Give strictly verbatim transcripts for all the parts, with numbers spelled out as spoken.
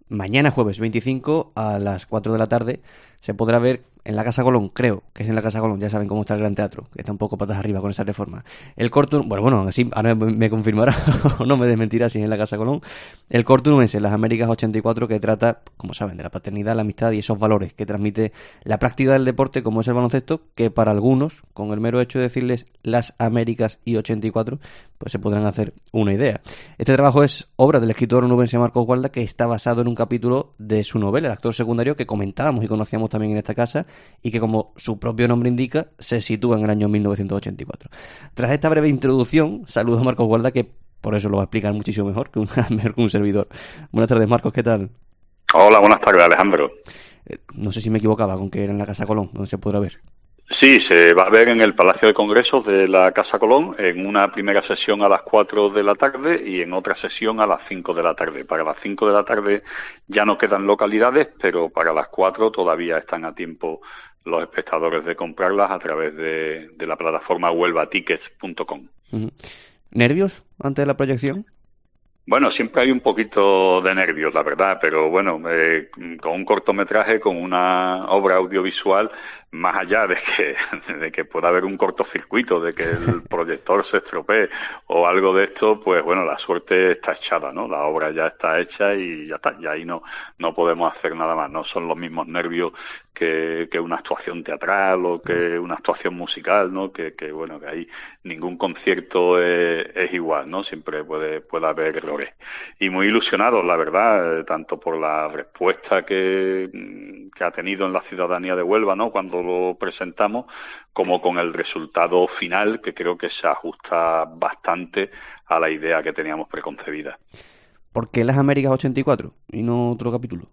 mañana jueves veinticinco a las cuatro de la tarde se podrá ver en la Casa Colón, creo que es en la Casa Colón, ya saben cómo está el Gran Teatro, que está un poco patas arriba con esa reforma. El corto, bueno, bueno, así ahora me confirmará o no me desmentirá si es en la Casa Colón. El corto es en las Américas ochenta y cuatro, que trata, como saben, de la paternidad, la amistad y esos valores que transmite la práctica del deporte como es el baloncesto, que para algunos, con el mero hecho de decirles las Américas y ochenta y cuatro, pues se podrán hacer una idea. Este trabajo es obra del escritor onubense Marcos Gualda, que está basado en un capítulo de su novela, El actor secundario, que comentábamos y conocíamos también en esta casa, y que, como su propio nombre indica, se sitúa en el año mil novecientos ochenta y cuatro. Tras esta breve introducción, saludo a Marcos Gualda, que por eso lo va a explicar muchísimo mejor que un, mejor que un servidor. Buenas tardes, Marcos, ¿qué tal? Hola, buenas tardes, Alejandro. Eh, no sé si me equivocaba con que era en la Casa Colón, donde se podrá ver. Sí, se va a ver en el Palacio de Congresos de la Casa Colón, en una primera sesión a las cuatro de la tarde y en otra sesión a las cinco de la tarde. Para las cinco de la tarde ya no quedan localidades, pero para las cuatro todavía están a tiempo los espectadores de comprarlas a través de, de la plataforma huelva tickets punto com. Uh-huh. ¿Nervios antes de la proyección? Bueno, siempre hay un poquito de nervios, la verdad, pero bueno, eh, con un cortometraje, con una obra audiovisual, más allá de que, de que pueda haber un cortocircuito, de que el proyector se estropee o algo de esto, pues bueno, la suerte está echada, ¿no? La obra ya está hecha y ya está, y ahí no, no podemos hacer nada más. No son los mismos nervios que, que una actuación teatral o que una actuación musical, ¿no? Que, que bueno, que ahí ningún concierto es, es igual, ¿no? Siempre puede, puede haber errores. Y muy ilusionados, la verdad, eh, tanto por la respuesta que, que ha tenido en la ciudadanía de Huelva, ¿no? Cuando lo presentamos, como con el resultado final, que creo que se ajusta bastante a la idea que teníamos preconcebida. ¿Por qué las Américas ochenta y cuatro y no otro capítulo?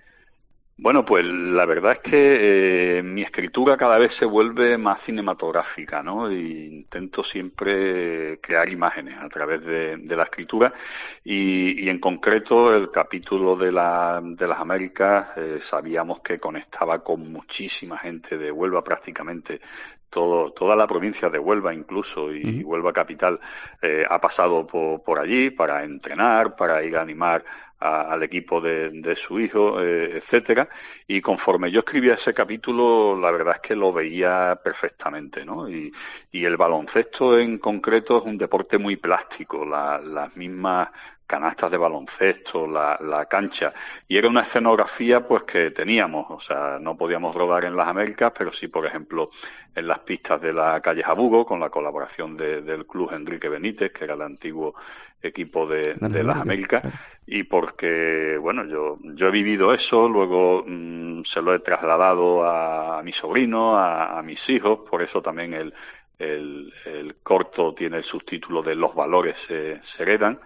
Bueno, pues la verdad es que eh, mi escritura cada vez se vuelve más cinematográfica, ¿no? Y intento siempre crear imágenes a través de, de la escritura y, y en concreto el capítulo de, la, de las Américas eh, sabíamos que conectaba con muchísima gente de Huelva, prácticamente todo, toda la provincia de Huelva incluso, y Uh-huh. Huelva capital eh, ha pasado por, por allí para entrenar, para ir a animar a, al equipo de, de su hijo, eh, etcétera. Y conforme yo escribía ese capítulo, la verdad es que lo veía perfectamente, ¿no? Y, y el baloncesto en concreto es un deporte muy plástico, la, las mismas canastas de baloncesto, la, la cancha, y era una escenografía pues que teníamos, o sea, no podíamos rodar en las Américas, pero sí, por ejemplo, en las pistas de la calle Jabugo, con la colaboración de, del club Enrique Benítez, que era el antiguo equipo de, De las de las Américas, Américas, claro. y porque, bueno, yo, yo he vivido eso, luego mmm, se lo he trasladado a, a mi sobrino, a, a mis hijos, por eso también el, el, el corto tiene el subtítulo de Los valores se, se heredan.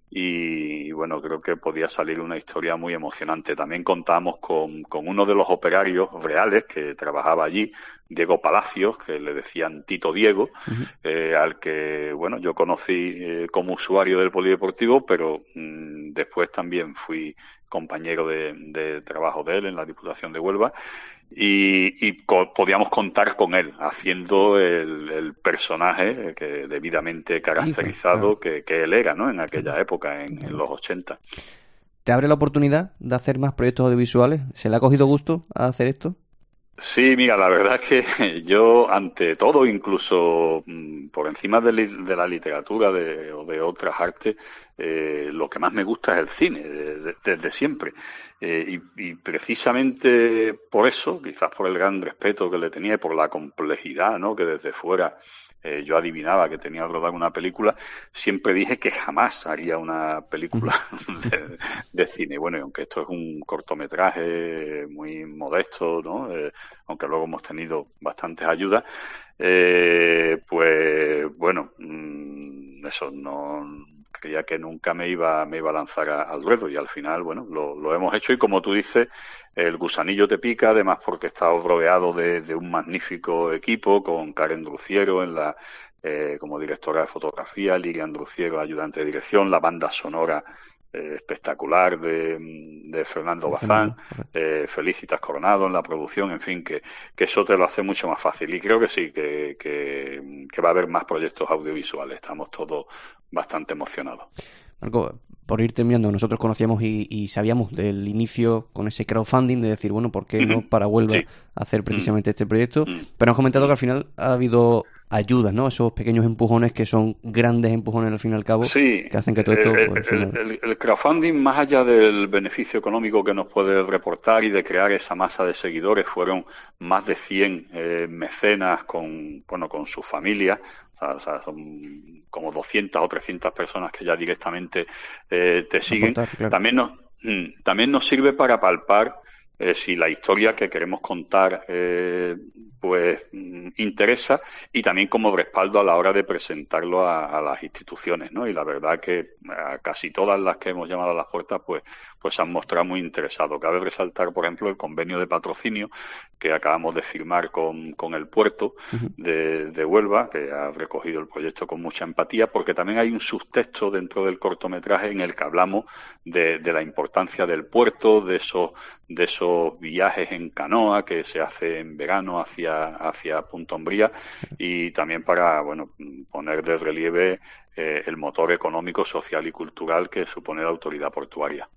Y bueno, creo que podía salir una historia muy emocionante. También contamos con, con uno de los operarios reales que trabajaba allí, Diego Palacios, que le decían Tito Diego, Uh-huh. eh, al que, bueno, yo conocí eh, como usuario del polideportivo, pero mmm, después también fui compañero de, de trabajo de él en la Diputación de Huelva. Y, y co- podíamos contar con él haciendo el, el personaje que debidamente Hizo, claro, caracterizado que, que él era, ¿no? En claro, aquella época, en, en totalmente. los ochenta. ¿Te abre la oportunidad de hacer más proyectos audiovisuales? ¿Se le ha cogido gusto a hacer esto? Sí, mira, la verdad es que yo, ante todo, incluso mm, por encima de, li- de la literatura de, o de otras artes, eh, lo que más me gusta es el cine, de- de- desde siempre. Eh, y, y precisamente por eso, quizás por el gran respeto que le tenía y por la complejidad, ¿no? Que desde fuera eh, yo adivinaba que tenía que rodar una película, siempre dije que jamás haría una película Uh-huh. de, de cine. Bueno, y aunque esto es un cortometraje muy modesto, ¿no? Eh, aunque luego hemos tenido bastantes ayudas, eh, pues bueno, mmm, eso no creía que nunca me iba me iba a lanzar a, al ruedo y al final, bueno, lo, lo hemos hecho y como tú dices, el gusanillo te pica, además porque estás rodeado de, de un magnífico equipo con Karen Druciero en la eh, como directora de fotografía, Lilian Druciero, ayudante de dirección, la banda sonora eh, espectacular de, de Fernando De Bazán, Fernando, correcto. eh, Felicitas Coronado en la producción, en fin, que, que eso te lo hace mucho más fácil. Y creo que sí, que, que, que va a haber más proyectos audiovisuales. Estamos todos bastante emocionados. Marco, por ir terminando, nosotros conocíamos y, y sabíamos del inicio con ese crowdfunding de decir, bueno, ¿por qué no para Huelva Sí. hacer precisamente este proyecto? Mm. Pero has comentado que al final ha habido ayudas, ¿no? Esos pequeños empujones que son grandes empujones al fin y al cabo, Sí, que hacen que todo esto... el, Pues, el- al final- el- el crowdfunding, más allá del beneficio económico que nos puede reportar y de crear esa masa de seguidores, fueron más de cien eh, mecenas con, bueno, con sus familias. O sea, o sea, son como doscientas o trescientas personas que ya directamente eh, te siguen. aportar, claro. También nos, mm, también nos sirve para palpar eh, si la historia que queremos contar eh, pues mm, interesa, y también como respaldo a la hora de presentarlo a, a las instituciones, ¿no? Y la verdad que a casi todas las que hemos llamado a las puertas pues pues se han mostrado muy interesados. Cabe resaltar, por ejemplo, el convenio de patrocinio que acabamos de firmar con, con el puerto Ujú. de, de Huelva, que ha recogido el proyecto con mucha empatía, porque también hay un subtexto dentro del cortometraje en el que hablamos de, de la importancia del puerto, de esos de esos viajes en canoa que se hace en verano hacia hacia Punta Umbría, y también para, bueno, poner de relieve eh, el motor económico, social y cultural que supone la autoridad portuaria.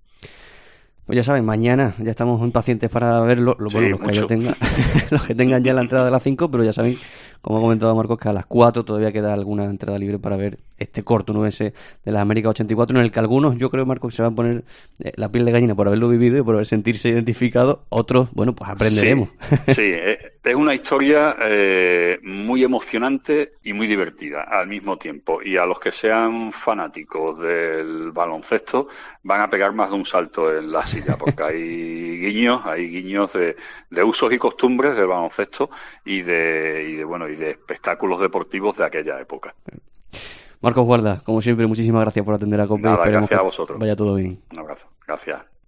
Pues ya saben, mañana ya estamos impacientes para verlo. Lo, bueno, Sí, los que mucho. ya tengan, los que tengan ya la entrada de las cinco, pero ya saben, como ha comentado Marcos, que a las cuatro todavía queda alguna entrada libre para ver este corto nueve ese de las Américas ochenta y cuatro, en el que algunos, yo creo, Marcos, que se van a poner eh, la piel de gallina por haberlo vivido y por haber sentirse identificados. Otros, bueno, pues aprenderemos. Sí, sí, eh, es una historia eh, muy emocionante y muy divertida al mismo tiempo. Y a los que sean fanáticos del baloncesto van a pegar más de un salto en la silla, porque hay guiños, hay guiños de, de usos y costumbres del baloncesto y de, y de bueno y de espectáculos deportivos de aquella época. Marcos Guarda, como siempre, muchísimas gracias por atender a COPE. Nada, Esperemos gracias a que vosotros. vaya todo bien. Un abrazo. Gracias.